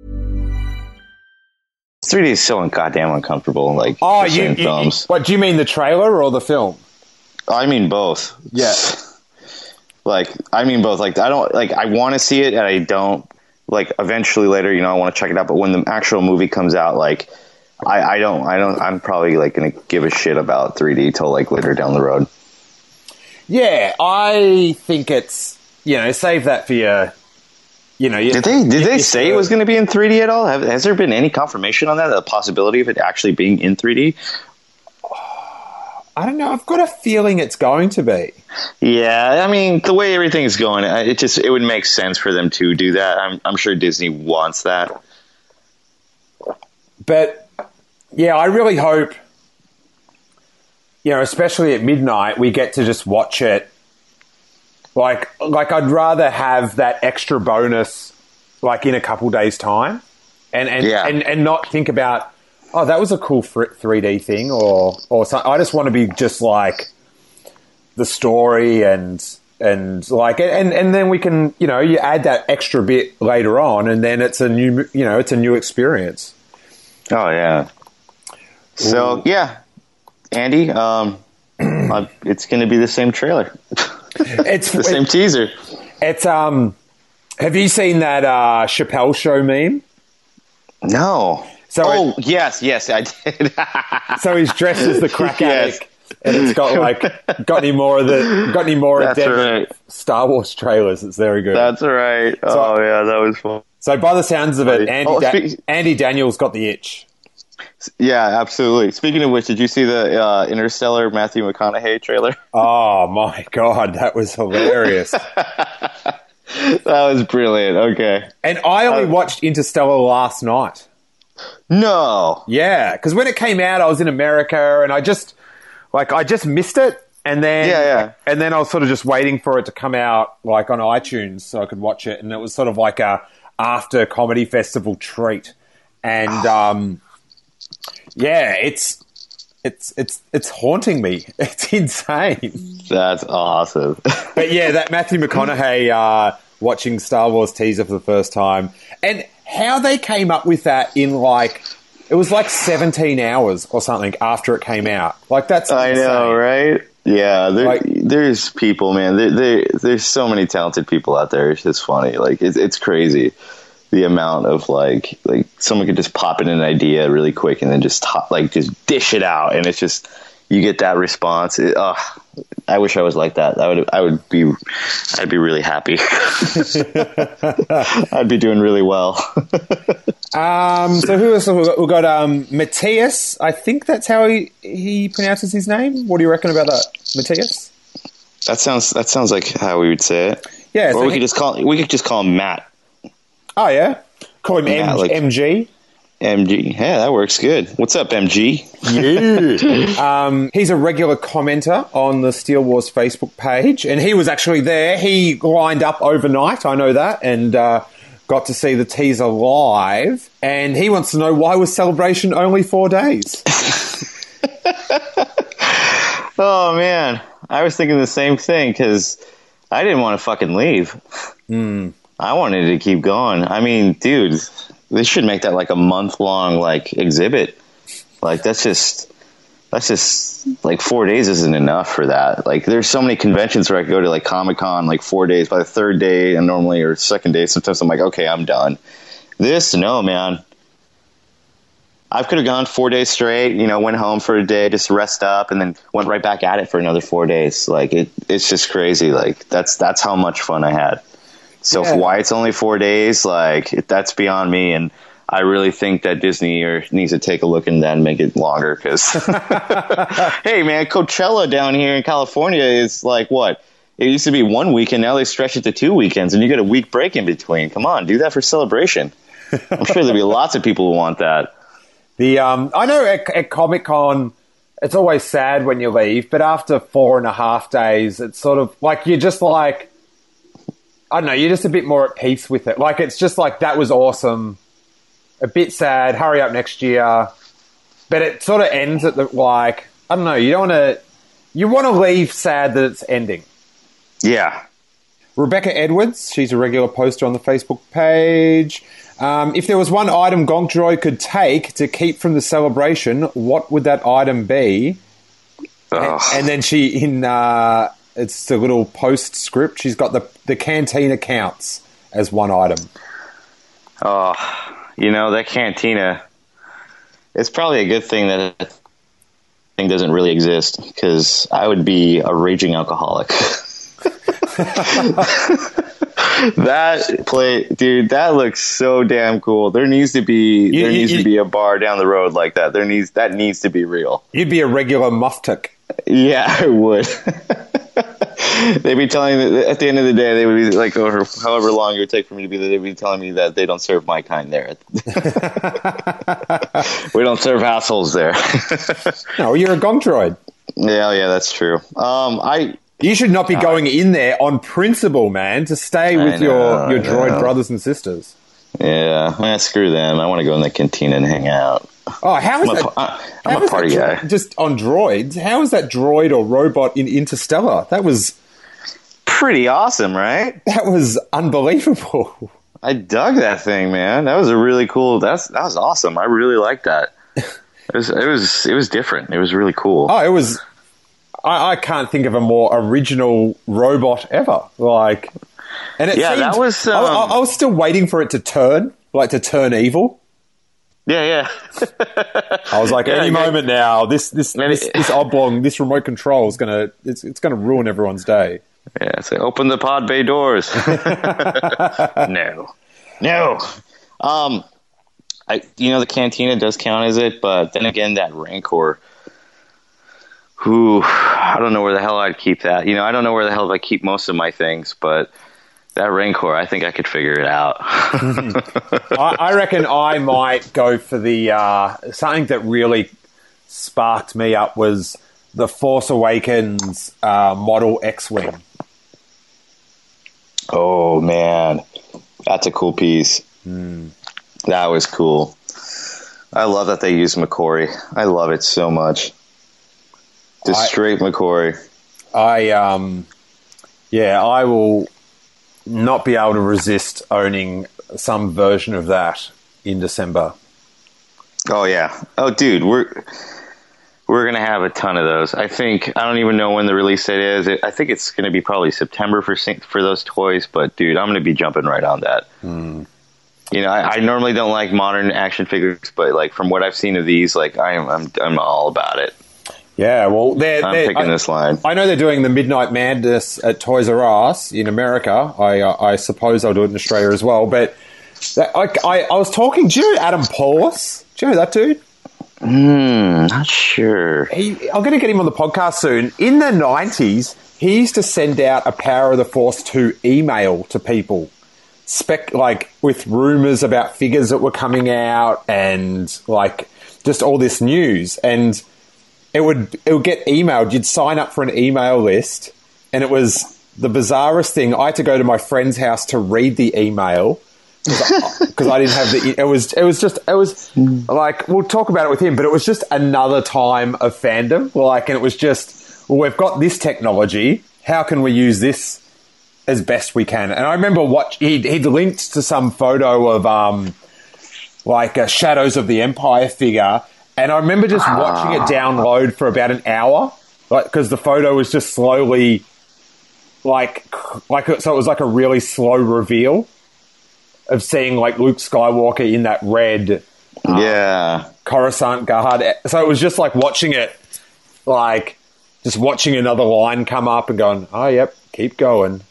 three D is so goddamn uncomfortable. Like, Oh, for you, certain you, you films. what do you mean, the trailer or the film? I mean both. Yeah. Like, I mean both. Like, I don't like. I want to see it, and I don't. Like, eventually later, you know, I want to check it out. But when the actual movie comes out, like, I, I don't. I don't. I'm probably like going to give a shit about three D till like later down the road. Yeah, I think it's, you know, save that for your, you know. Your, Did they did your, they your say it was going to be in three D at all? Have, has there been any confirmation on that? The possibility of it actually being in three D? I don't know. I've got a feeling it's going to be. Yeah, I mean, the way everything's going, it just it would make sense for them to do that. I'm I'm sure Disney wants that. But yeah, I really hope, you know, especially at midnight, we get to just watch it. Like, like I'd rather have that extra bonus, like in a couple days' time, and and, Yeah. and and not think about, oh, that was a cool three D thing, or or something. I just want to be just like the story and and like and and then we can, you know, you add that extra bit later on, and then it's a new, you know, it's a new experience. Oh yeah. So Ooh. yeah, Andy, um, uh, it's going to be the same trailer, It's the same teaser. It's um. Have you seen that uh, Chappelle Show meme? No. So oh it- yes, yes, I did. So he's dressed as the crack Yes. addict, and it's got like got any more of the got any more of That's them right. Star Wars trailers. It's very good. That's right. Oh yeah, that was fun. So by the sounds of it, Andy Oh, da- speak- Andy Daniels got the itch. Yeah, absolutely. Speaking of which, did you see the uh, Interstellar Matthew McConaughey trailer? Oh my god, that was hilarious! That was brilliant. Okay. And I only Uh, watched Interstellar last night. No. Yeah, because when it came out, I was in America, and I just like I just missed it, and then Yeah, yeah. and then I was sort of just waiting for it to come out like on iTunes so I could watch it, and it was sort of like a after comedy festival treat, and um, yeah, it's it's it's it's haunting me. It's insane. That's awesome. But yeah, that Matthew McConaughey uh, watching Star Wars teaser for the first time, and how they came up with that in like it was like seventeen hours or something after it came out. Like that's I insane. know, right? Yeah, there, Like- there's people, man. There, there, there's so many talented people out there. It's just funny. Like it's it's crazy the amount of like like someone could just pop in an idea really quick and then just top, like just dish it out, and it's just you get that response. It, uh, I wish I was like that. I would I would be I'd be really happy. I'd be doing really well. Um, so who else? We've got, we've got um, Matthias. I think that's how he, he pronounces his name. What do you reckon about that, Matthias? That sounds that sounds like how we would say it. Yeah, or so we he- could just call we could just call him Matt. Oh yeah, call him Yeah, M- like- M G. M G. Yeah, that works good. What's up, M G? Yeah. um, he's a regular commenter on the Steele Wars Facebook page, and he was actually there. He lined up overnight, I know that, and uh, got to see the teaser live. And he wants to know, why was Celebration only four days? Oh, man. I was thinking the same thing, because I didn't want to fucking leave. Mm. I wanted to keep going. I mean, dude... They should make that like a month long like exhibit. Like that's just that's just like four days isn't enough for that. Like there's so many conventions where I go to like Comic-Con like four days. By the third day and normally or second day, sometimes I'm like, okay, I'm done. This no man. I could have gone four days straight. You know, went home for a day, just rest up, and then went right back at it for another four days. Like it, it's just crazy. Like that's that's how much fun I had. So yeah. Why it's only four days, like, that's beyond me, and I really think that Disney or needs to take a look and then make it longer, because, hey, man, Coachella down here in California is like, what? It used to be one weekend, now they stretch it to two weekends, and you get a week break in between. Come on, do that for Celebration. I'm sure there'll be lots of people who want that. The um, I know at, at Comic-Con, it's always sad when you leave, but after four and a half days, it's sort of, like, you're just like, I don't know, you're just a bit more at peace with it. Like, it's just like, that was awesome. A bit sad, hurry up next year. But it sort of ends at the, like, I don't know, you don't want to, you want to leave sad that it's ending. Yeah. Rebecca Edwards, she's a regular poster on the Facebook page. Um, if there was one item Gonkjoy could take to keep from the celebration, what would that item be? And, and then she, in... Uh, it's a little postscript. She's got the the cantina counts as one item. Oh, you know, that cantina, it's probably a good thing that that thing doesn't really exist, because I would be a raging alcoholic. That play, dude, that looks so damn cool. There needs to be you, there you, needs you, to be a bar down the road like that. There needs that needs to be real. You'd be a regular muftuk. Yeah, I would. They'd be telling me, at the end of the day, they would be like, over however long it would take for me to be there, they'd be telling me that they don't serve my kind there. We don't serve assholes there. No, you're a Gonkdroid. Yeah, yeah, that's true. Um, I. You should not be uh, going in there on principle, man, to stay with know, your, your droid brothers and sisters. Yeah, man, screw them. I want to go in the cantina and hang out. Oh, how is I'm that? A, I'm how a party dro- guy. Just on droids, how is that droid or robot in Interstellar? That was pretty awesome, right? That was unbelievable. I dug that thing, man. That was a really cool. That's that was awesome. I really liked that. It was it was it was different. It was really cool. Oh, it was. I, I can't think of a more original robot ever. Like, and it yeah, seemed, that was. Um, I, I was still waiting for it to turn, like to turn evil. Yeah, yeah. I was like, yeah, any yeah. moment now, this this this, this oblong, this remote control is gonna it's it's gonna ruin everyone's day. Yeah, say open the pod bay doors. no, no. Um, I you know the cantina does count as it, but then again, that Rancor. Who I don't know where the hell I'd keep that. You know, I don't know where the hell I keep most of my things, but that Rancor, I think I could figure it out. I, I reckon I might go for the uh, something that really sparked me up was the Force Awakens uh, model X-Wing. Oh man, that's a cool piece. Mm. That was cool. I love that they used McCory. I love it so much. Just I, straight McCory. I um, yeah, I will not be able to resist owning some version of that in December. Oh yeah. Oh dude, we're we're gonna have a ton of those. I think I don't even know when the release date is. I think it's gonna be probably September for for those toys. But dude, I'm gonna be jumping right on that. Mm. You know, I, I normally don't like modern action figures, but like from what I've seen of these, like I am, I'm I'm all about it. Yeah, well, they're, I'm they're, picking I, this line. I know they're doing the Midnight Madness at Toys R Us in America. I uh, I suppose they'll do it in Australia as well. But that, I, I I was talking. Do you know Adam Paulus? Do you know that dude? Hmm, not sure. He, I'm going to get him on the podcast soon. In the nineties, he used to send out a Power of the Force two email to people spec like with rumors about figures that were coming out and like just all this news, and it would it would get emailed. You'd sign up for an email list, and it was the bizarrest thing. I had to go to my friend's house to read the email because I, I didn't have the. It was it was just it was like we'll talk about it with him, but it was just another time of fandom. Like, and it was just, well, we've got this technology. How can we use this as best we can? And I remember watch he'd, he'd linked to some photo of um like a Shadows of the Empire figure, and I remember just watching it download for about an hour, like because the photo was just slowly like like so it was like a really slow reveal of seeing like Luke Skywalker in that red um, yeah Coruscant Guard. So it was just like watching it, like just watching another line come up and going, oh yep, keep going.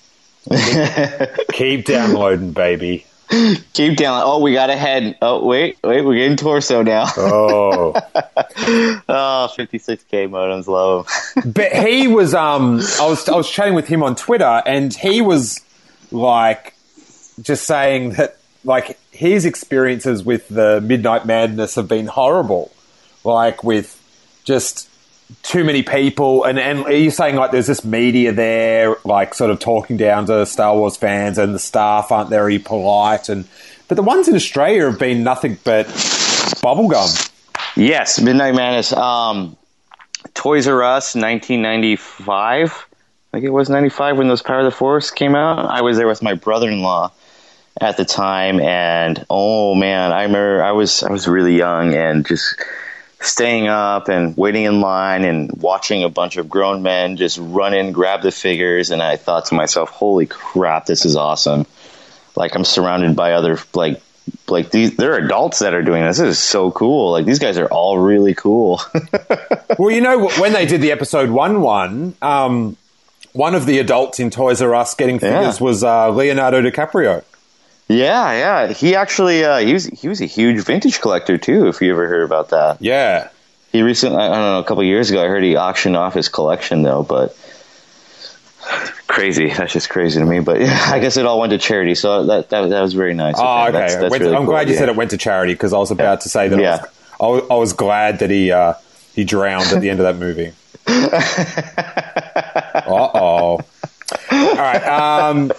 Keep downloading, baby. Keep down. Oh, we got ahead. Oh, wait, wait, we're getting torso now. Oh, oh, fifty-six K modems, love him. But he was. Um, I was. I was chatting with him on Twitter, and he was like, just saying that like his experiences with the Midnight Madness have been horrible, like with just too many people, and and are you saying like there's this media there, like sort of talking down to Star Wars fans, and the staff aren't very polite, and but the ones in Australia have been nothing but bubblegum. Yes, Midnight Madness. Um, Toys R Us, nineteen ninety-five. I think it was ninety-five when those Power of the Force came out. I was there with my brother-in-law at the time, and oh man, I remember I was I was really young and just staying up and waiting in line and watching a bunch of grown men just run in, grab the figures, and I thought to myself, holy crap, this is awesome. Like, I'm surrounded by other, like, like these, there are adults that are doing this. This is so cool. Like, these guys are all really cool. Well, you know, when they did the episode one one, um, one of the adults in Toys R Us getting figures yeah. was uh, Leonardo DiCaprio. Yeah, yeah. He actually uh, he was he was a huge vintage collector too. If you ever heard about that, yeah. He recently, I don't know, a couple of years ago, I heard he auctioned off his collection though. But crazy, that's just crazy to me. But yeah, I guess it all went to charity, so that that, that was very nice. Oh, okay. That's, that's went, really I'm cool. glad you yeah. said it went to charity because I was about yeah. to say that. Yeah. I, was, I, was, I was glad that he uh, he drowned at the end of that movie. uh oh. All right. Um.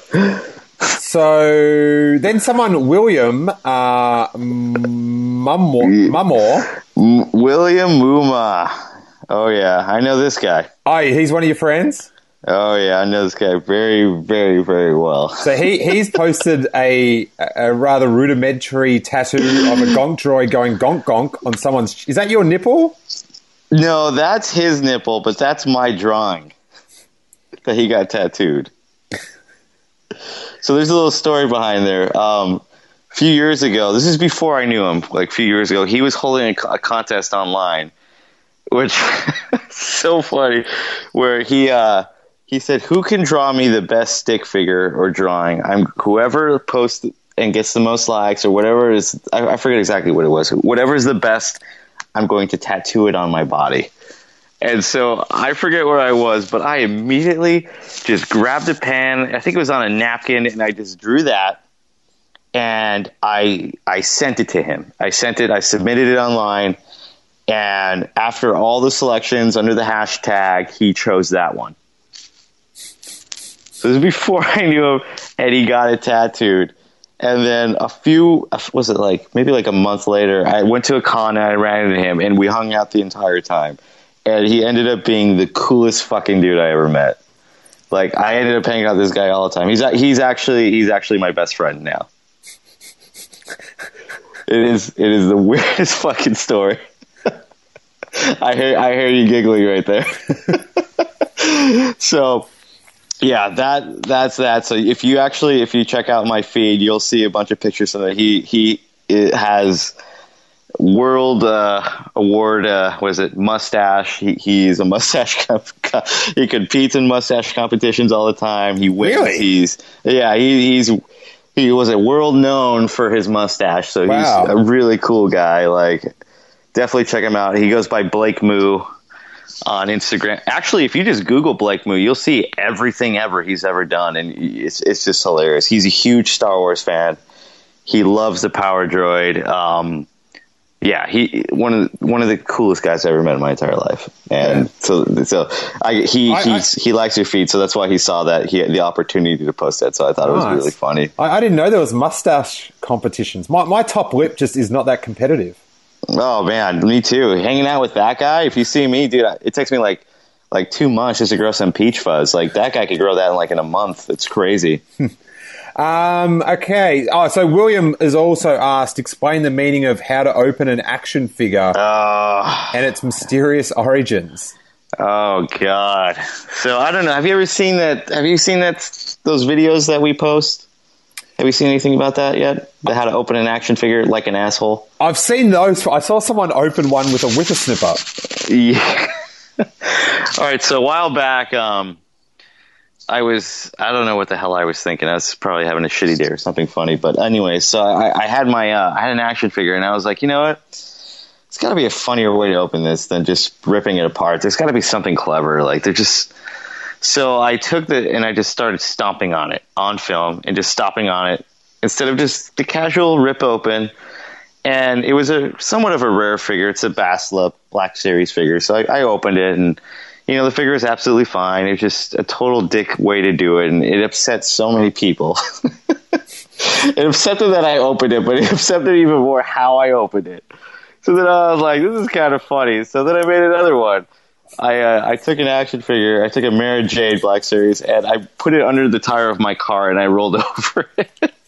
So then someone, William uh, Mumore, Mumore. William Muma. Oh, yeah. I know this guy. Oh, he's one of your friends? Oh, yeah. I know this guy very, very, very well. So he, he's posted a, a rather rudimentary tattoo of a gonk droid going gonk gonk on someone's... Is that your nipple? No, that's his nipple, but that's my drawing that he got tattooed. So there's a little story behind there. Um, a few years ago, this is before I knew him, like a few years ago, he was holding a, a contest online, which so funny, where he uh, he said, who can draw me the best stick figure or drawing? I'm whoever posts and gets the most likes or whatever is, I, I forget exactly what it was. Whatever is the best, I'm going to tattoo it on my body. And so I forget where I was, but I immediately just grabbed a pen. I think it was on a napkin, and I just drew that, and I I sent it to him. I sent it. I submitted it online, and after all the selections under the hashtag, he chose that one. So this was before I knew him, and he got it tattooed. And then a few, was it like maybe like a month later, I went to a con and I ran into him, and we hung out the entire time. And he ended up being the coolest fucking dude I ever met. Like, I ended up hanging out with this guy all the time. He's he's actually he's actually my best friend now. It is it is the weirdest fucking story. I hear I hear you giggling right there. So, yeah, that that's that. So if you actually if you check out my feed, you'll see a bunch of pictures of it. He he it has World uh, Award, uh, was it mustache? He, he's a mustache. Comp- he competes in mustache competitions all the time. He wins. Really? He's yeah. He, he's he was a world known for his mustache. So wow. He's a really cool guy. Like, definitely check him out. He goes by Blake Moo. on Instagram. Actually, if you just Google Blake Moo, you'll see everything ever he's ever done, and it's it's just hilarious. He's a huge Star Wars fan. He loves the Power Droid. Um, yeah, he one of the, one of the coolest guys I ever met in my entire life. And yeah. so so I, he I, he's, I, he likes your feed, so that's why he saw that he had the opportunity to post that. So I thought nice. It was really funny. I, I didn't know there was mustache competitions. My my top lip just is not that competitive. Oh man, me too. Hanging out with that guy. If you see me, dude, it takes me like like two months just to grow some peach fuzz. Like that guy could grow that in like in a month. It's crazy. um, okay. Oh, so William is also asked, explain the meaning of how to open an action figure uh, and its mysterious origins. Oh God. So I don't know. Have you ever seen that? Have you seen that? Those videos that we post? Have you seen anything about that yet? The how to open an action figure like an asshole? I've seen those. I saw someone open one with a whippersnipper. Yeah. All right. So a while back, um, I was, I don't know what the hell I was thinking. I was probably having a shitty day or something funny. But anyway, so I, I had my, uh, I had an action figure and I was like, you know what? It's got to be a funnier way to open this than just ripping it apart. There's got to be something clever. Like they're just... So I took the and I just started stomping on it on film and just stomping on it instead of just the casual rip open. And it was a somewhat of a rare figure. It's a Basla Black Series figure. So I, I opened it and, you know, the figure is absolutely fine. It was just a total dick way to do it. And it upset so many people. It upset them that I opened it, but it upset them even more how I opened it. So then I was like, this is kind of funny. So then I made another one. I uh, I took an action figure, I took a Mara Jade Black Series, and I put it under the tire of my car, and I rolled over it.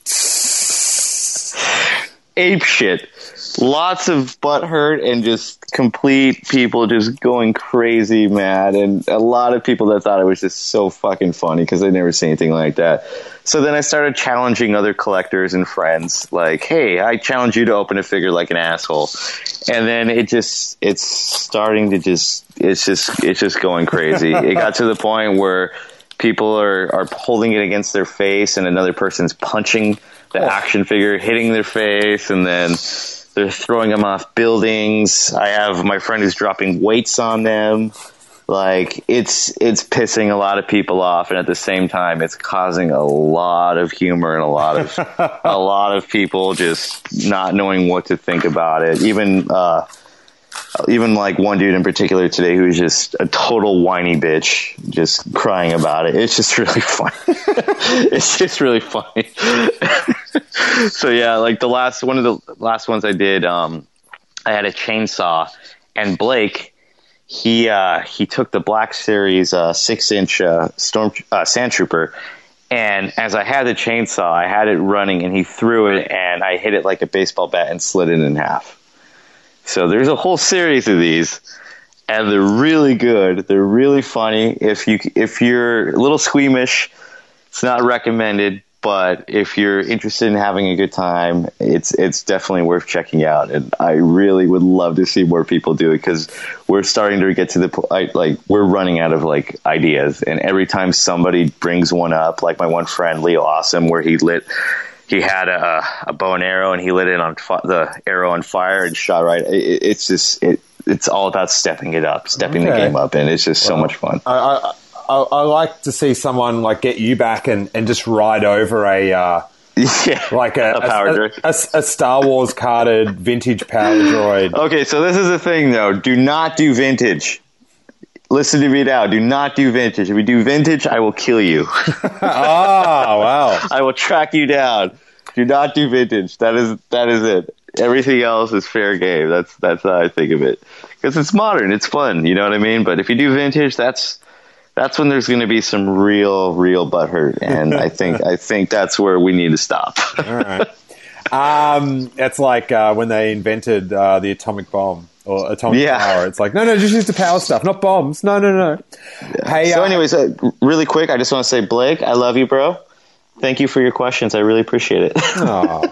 Ape shit. Lots of butt hurt and just complete people just going crazy mad, and a lot of people that thought it was just so fucking funny because they'd never seen anything like that. So then I started challenging other collectors and friends, like, hey, I challenge you to open a figure like an asshole. And then it just, it's starting to just, it's just, it's just going crazy. It got to the point where people are, are holding it against their face and another person's punching the oh. action figure, hitting their face, and then they're throwing them off buildings. I have my friend who's dropping weights on them. Like, it's it's pissing a lot of people off, and at the same time, it's causing a lot of humor and a lot of a lot of people just not knowing what to think about it. Even uh, even like one dude in particular today who's just a total whiny bitch, just crying about it. It's just really funny. It's just really funny. So yeah, like the last one of the last ones I did, um, I had a chainsaw, and Blake. He uh, he took the Black Series uh, six inch uh, storm uh, Sand Trooper, and as I had the chainsaw, I had it running, and he threw it, and I hit it like a baseball bat and slid it in half. So there's a whole series of these, and they're really good. They're really funny. If you if you're a little squeamish, it's not recommended. But if you're interested in having a good time, it's it's definitely worth checking out. And I really would love to see more people do it because we're starting to get to the point, like, we're running out of, like, ideas. And every time somebody brings one up, like my one friend, Leo Awesome, where he lit, he had a, a bow and arrow and he lit it on fi- the arrow on fire and shot right. It, it's just, it, it's all about stepping it up, stepping okay. the game up. And it's just well, so much fun. I, I, I, I like to see someone like get you back and, and just ride over a uh, yeah, like a, a power a, droid, a, a Star Wars carded vintage power droid. Okay, so this is the thing though. Do not do vintage. Listen to me now. Do not do vintage. If you do vintage, I will kill you. Oh, wow! I will track you down. Do not do vintage. That is that is it. Everything else is fair game. That's that's how I think of it because it's modern. It's fun. You know what I mean? But if you do vintage, that's That's when there's going to be some real, real butthurt, and I think I think that's where we need to stop. All right, um, it's like uh, when they invented uh, the atomic bomb or atomic yeah. power. It's like no, no, just use the power stuff, not bombs. No, no, no. Yeah. Hey, so, uh, anyways, uh, really quick, I just want to say, Blake, I love you, bro. Thank you for your questions. I really appreciate it. Oh.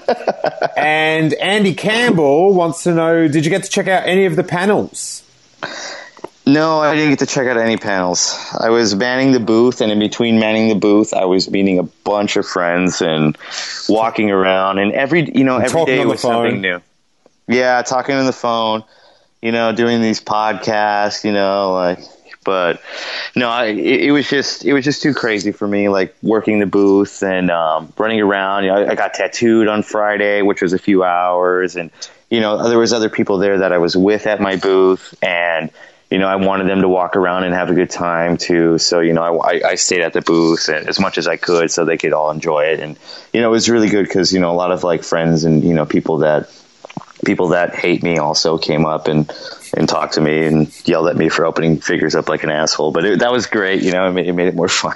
And Andy Campbell wants to know: did you get to check out any of the panels? No, I didn't get to check out any panels. I was manning the booth, and in between manning the booth, I was meeting a bunch of friends and walking around. And every, you know, and every day was was something new. Yeah, talking on the phone. you know, doing these podcasts, you know, like, but no, I, it, it was just, it was just too crazy for me, like working the booth and um, running around. You know, I, I got tattooed on Friday, which was a few hours. And, you know, there was other people there that I was with at my booth, and, you know, I wanted them to walk around and have a good time too. So, you know, I, I stayed at the booth as much as I could so they could all enjoy it. And, you know, it was really good because, you know, a lot of like friends and, you know, people that, people that hate me also came up and, and talked to me and yelled at me for opening figures up like an asshole. But it, that was great. You know, it made, it made it more fun.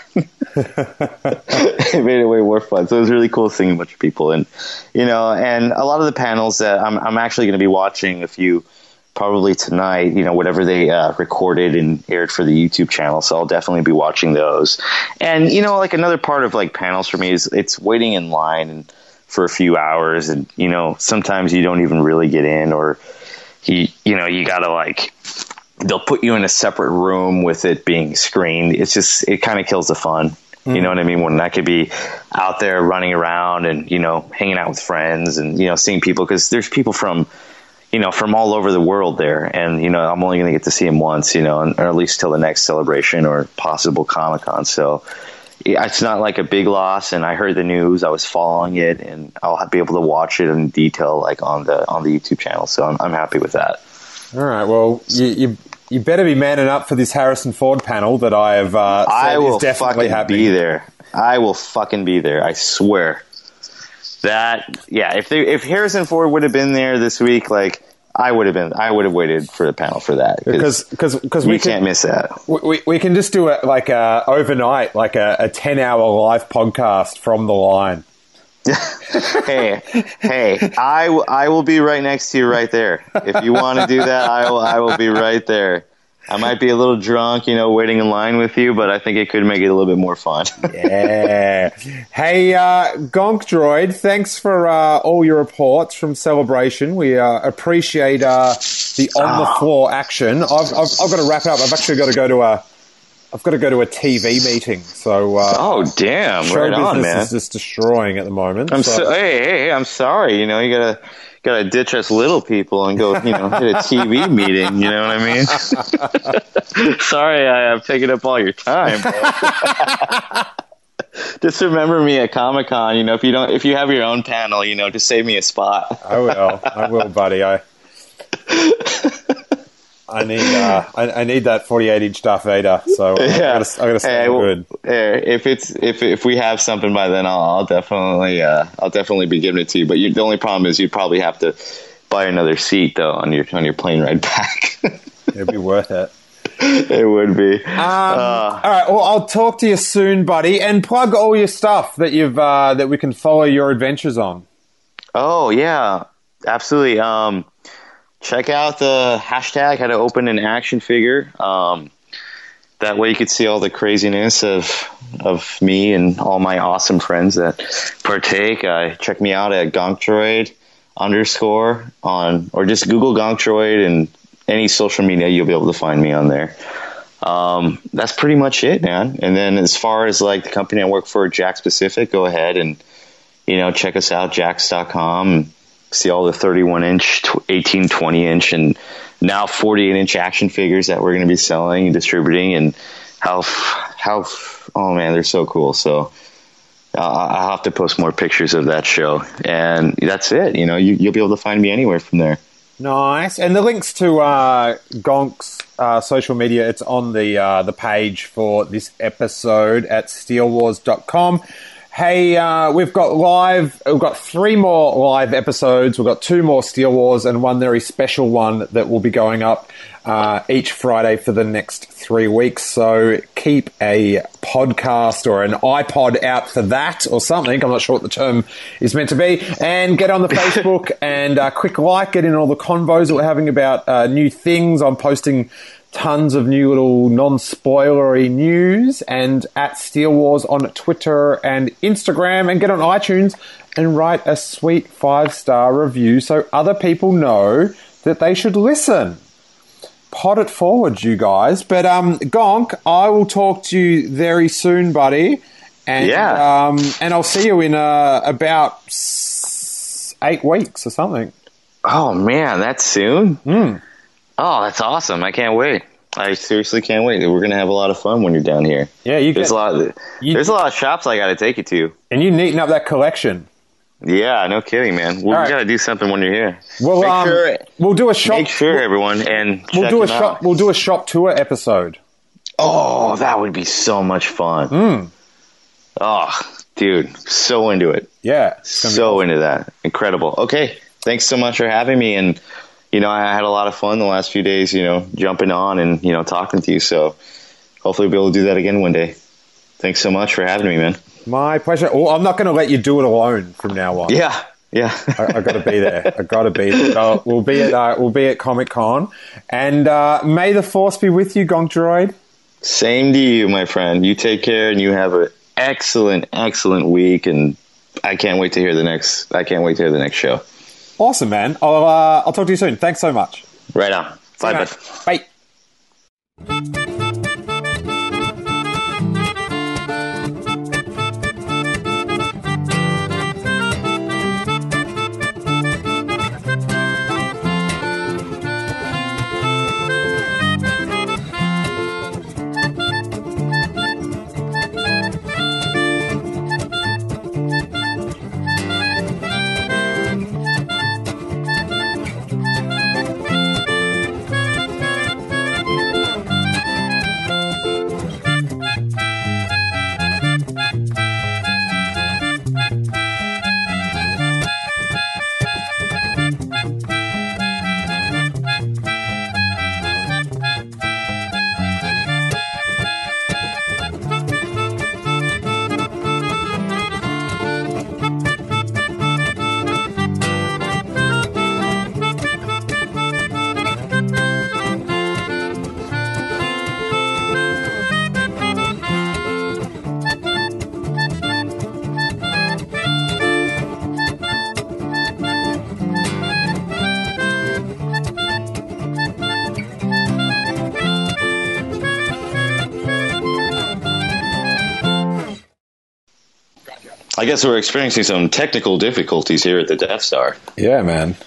It made it way more fun. So it was really cool seeing a bunch of people. And, you know, and a lot of the panels that I'm, I'm actually going to be watching a few probably tonight, you know, whatever they uh, recorded and aired for the YouTube channel. So I'll definitely be watching those. And, you know, like another part of like panels for me is it's waiting in line and for a few hours, and you know sometimes you don't even really get in, or you you know you gotta like they'll put you in a separate room with it being screened. It's just it kind of kills the fun. Mm. You know what I mean? When I could be out there running around and you know hanging out with friends and you know seeing people, because there's people from you know from all over the world there, and you know I'm only going to get to see them once, you know, or at least till the next celebration or possible Comic-Con. So it's not like a big loss, and I heard the news. I was following it, and I'll be able to watch it in detail, like on the on the YouTube channel. So I'm I'm happy with that. All right. Well, you you, you better be manning up for this Harrison Ford panel that I have. Uh, said I will is definitely fucking happening. be there. I will fucking be there. I swear. That yeah. If they if Harrison Ford would have been there this week, like. I would have been. I would have waited for the panel for that because because because we can't miss that. We we can just do it like a overnight, like a, a ten hour live podcast from the line. hey, hey, I, w- I will be right next to you right there. If you want to do that, I will. I will be right there. I might be a little drunk, you know, waiting in line with you, but I think it could make it a little bit more fun. Yeah. Hey, uh, Gonk Droid, thanks for uh, all your reports from Celebration. We uh, appreciate uh, the on-the-floor action. I've, I've I've got to wrap it up. I've actually got to go to a I've got to go to a T V meeting. So uh, oh damn, show right on, business man. is just destroying at the moment. I'm so, so, hey, hey, hey, I'm sorry. You know, you gotta. Got to ditch us little people and go, you know, hit a T V meeting. You know what I mean? Sorry, I, I've taken up all your time. Just remember me at Comic-Con. You know, if you don't, if you have your own panel, you know, just save me a spot. I will. I will, buddy. I. I need uh, I, I need that forty-eight inch Darth Vader, so yeah. I gotta, I gotta stay hey, well, good. Hey, if it's if if we have something by then, I'll, I'll definitely uh, I'll definitely be giving it to you. But you, the only problem is you'd probably have to buy another seat though on your on your plane ride back. It'd be worth it. It would be. Um, uh, all right. Well, I'll talk to you soon, buddy, and plug all your stuff that you've uh, that we can follow your adventures on. Oh yeah, absolutely. Um, Check out the hashtag how to open an action figure. Um, that way you could see all the craziness of of me and all my awesome friends that partake. Uh, check me out at Gonkdroid underscore on, or just Google Gonkdroid and any social media, you'll be able to find me on there. Um, that's pretty much it, man. And then as far as like the company I work for, Jakks Pacific, go ahead and, you know, check us out, jakks dot com. See all the thirty-one inch, eighteen, twenty inch, and now forty-eight inch action figures that we're going to be selling and distributing, and how, how, oh man, they're so cool. So uh, I'll have to post more pictures of that show, and that's it. You know, you, you'll be able to find me anywhere from there. Nice. And the links to uh, Gonk's uh, social media, it's on the uh, the page for this episode at steel wars dot com. Hey, uh, we've got live, we've got three more live episodes. We've got two more Steel Wars and one very special one that will be going up uh, each Friday for the next three weeks. So keep a podcast or an iPod out for that or something. I'm not sure what the term is meant to be. And get on the Facebook and uh, quick like, get in all the convos that we're having about uh, new things. I'm posting tons of new little non-spoilery news, and at Steel Wars on Twitter and Instagram, and get on iTunes and write a sweet five-star review so other people know that they should listen. Pod it forward, you guys. But um, Gonk, I will talk to you very soon, buddy. And, yeah. Um, and I'll see you in uh, about s- eight weeks or something. Oh, man, that's soon? Mm. Oh, that's awesome. I can't wait. I seriously can't wait. We're going to have a lot of fun when you're down here. Yeah, you there's get, a lot of, you, there's a lot of shops I got to take you to. And you neaten up that collection. Yeah, no kidding, man. We right. got to do something when you're here. Well, make um, sure, we'll do a shop. Make sure, we'll, everyone, and we'll check do a them shop. out. We'll do a shop tour episode. Oh, that would be so much fun. Mm. Oh, dude, so into it. Yeah, so awesome. Into that. Incredible. Okay, thanks so much for having me. And you know, I had a lot of fun the last few days. You know, jumping on and you know talking to you. So hopefully, we'll be able to do that again one day. Thanks so much for having me, man. My pleasure. Oh, I'm not going to let you do it alone from now on. Yeah. Yeah, I, I got to be there. I got to be there. So we'll be at uh, we'll be at Comic Con, and uh, may the force be with you, Gonk Droid. Same to you, my friend. You take care, and you have an excellent, excellent week. And I can't wait to hear the next. I can't wait to hear the next show. Awesome, man. I'll uh, I'll talk to you soon. Thanks so much. Right on. Bye, bye. Bye. I guess we're experiencing some technical difficulties here at the Death Star. Yeah, man.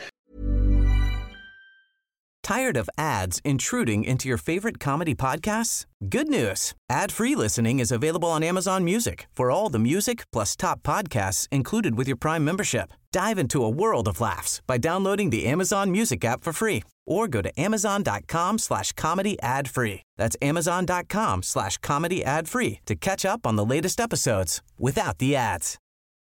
Tired of ads intruding into your favorite comedy podcasts? Good news. Ad-free listening is available on Amazon Music for all the music plus top podcasts included with your Prime membership. Dive into a world of laughs by downloading the Amazon Music app for free or go to amazon.com slash comedy ad free. That's amazon.com slash comedy ad free to catch up on the latest episodes without the ads.